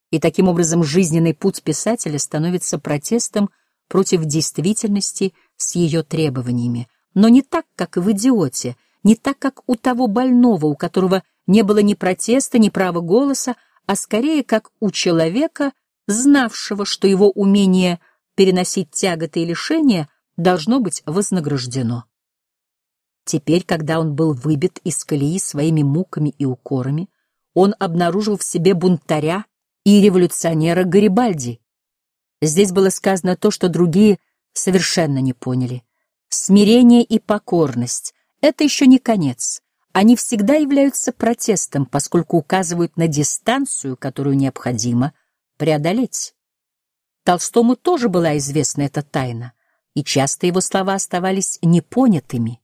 И таким образом жизненный путь писателя становится протестом против действительности с ее требованиями, но не так, как в «Идиоте», не так, как у того больного, у которого не было ни протеста, ни права голоса, а скорее как у человека, знавшего, что его умение переносить тяготы и лишения должно быть вознаграждено. Теперь, когда он был выбит из колеи своими муками и укорами, он обнаружил в себе бунтаря и революционера Гарибальди. Здесь было сказано то, что другие совершенно не поняли. Смирение и покорность — это еще не конец. Они всегда являются протестом, поскольку указывают на дистанцию, которую необходимо преодолеть. Толстому тоже была известна эта тайна, и часто его слова оставались непонятыми.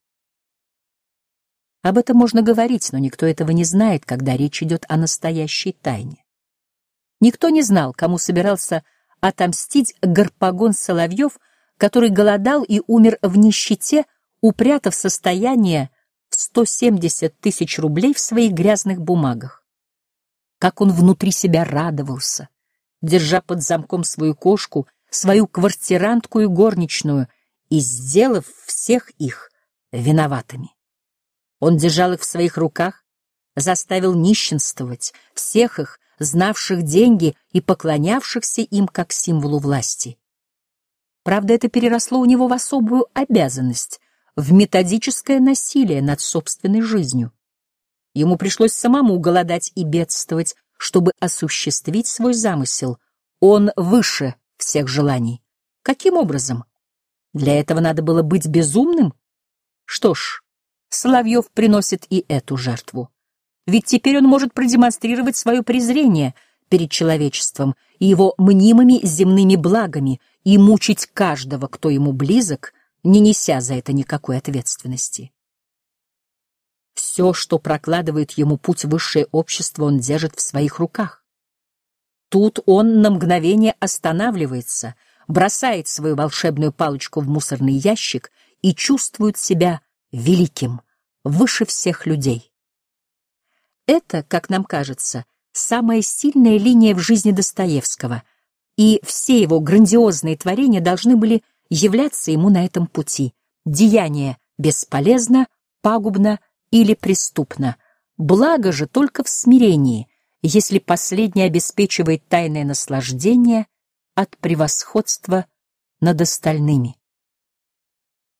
Об этом можно говорить, но никто этого не знает, когда речь идет о настоящей тайне. Никто не знал, кому собирался отомстить Гарпагон Соловьев, который голодал и умер в нищете, упрятав состояние в 170 тысяч рублей в своих грязных бумагах. Как он внутри себя радовался, держа под замком свою кошку, свою квартирантку и горничную, и сделав всех их виноватыми. Он держал их в своих руках, заставил нищенствовать всех их, знавших деньги и поклонявшихся им как символу власти. Правда, это переросло у него в особую обязанность, в методическое насилие над собственной жизнью. Ему пришлось самому голодать и бедствовать, чтобы осуществить свой замысел. Он выше всех желаний. Каким образом? Для этого надо было быть безумным? Что ж, Соловьев приносит и эту жертву. Ведь теперь он может продемонстрировать свое презрение перед человечеством и его мнимыми земными благами и мучить каждого, кто ему близок, не неся за это никакой ответственности. Все, что прокладывает ему путь в высшее общество, он держит в своих руках. Тут он на мгновение останавливается, бросает свою волшебную палочку в мусорный ящик и чувствует себя великим, выше всех людей. Это, как нам кажется, самая сильная линия в жизни Достоевского, и все его грандиозные творения должны были являться ему на этом пути. Деяние бесполезно, пагубно или преступно. Благо же только в смирении, если последнее обеспечивает тайное наслаждение от превосходства над остальными.